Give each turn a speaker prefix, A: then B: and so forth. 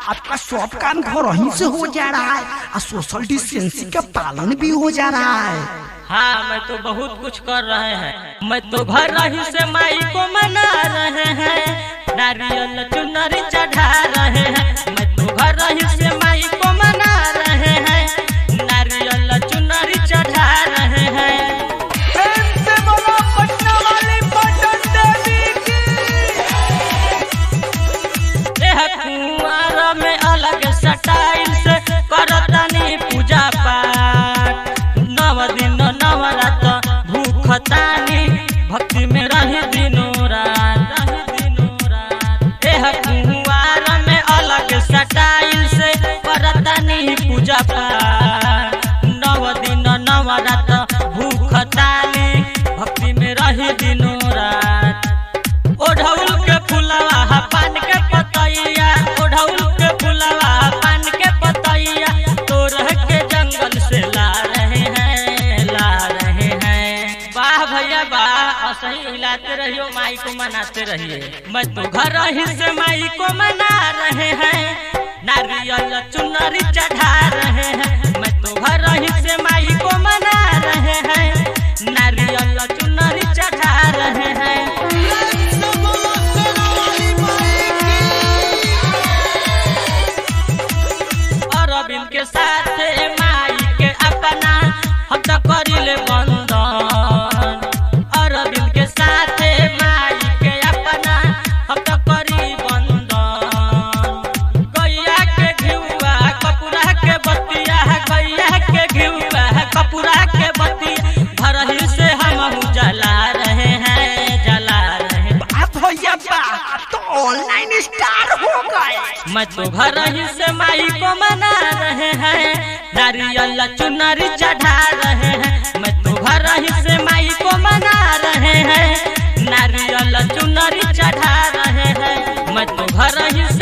A: आपका सब काम घर ही से हो जा रहा है और सोशल डिस्टेंसिंग का पालन भी हो जा रहा है।
B: हाँ, मैं तो बहुत कुछ कर रहे हैं। मैं तो घर ही से माई को मना रहे हैं, नारियल चुनरी चढ़ा रहे हैं। मैं तो घर ही से माई को मना रहे हैं, नारियल चुनरी चढ़ा रहे हैं। कुंवार में अलग स्टाइल से करतानी पूजा पाठ, 9 दिन 9 रात भूखतानी भक्ति में रही दिनों रात। कुंवार में अलग स्टाइल से करतानी पूजा पाठ, 9 दिन 9 रात भूखतानी भक्ति में रही दिनों रात। ओढ़ौल के फुलवा पान के पतैया, ओढ़ौल के फुलवा पान के पतैया तोड़ के जंगल से ला रहे हैं, ला रहे हैं। वाह भैया वाह, सही हिलाते रहियो, माई को मनाते रहिए। मैं तो घर ही से माई को मना रहे हैं, नारियल चुनरी चढ़ा रहे हैं। मैं तो घर ही से माई को मना रहे हैं, नारियल चुनरी चढ़ा रहे हैं। अरविंद के साथ माई के अपना हम तो करिले बंधन, अरविंद के साथ माई के अपना हम तो करी बंधन। गैया के घिउआ कपूरा के बतिया, गैया के घिउआ कपूरा के बतिया घर ही से हम जला रहे हैं, जला रहे हैं।
A: भैया तो ऑनलाइन स्टार हो गए।
B: मैं तो घर ही से माई को मना रहे हैं, नारियल चुनरी चढ़ा रहे हैं। मैं तो घर ही से माई को मना रहे हैं, नारियल चुनरी चढ़ा रहे हैं। मैं तो घर ही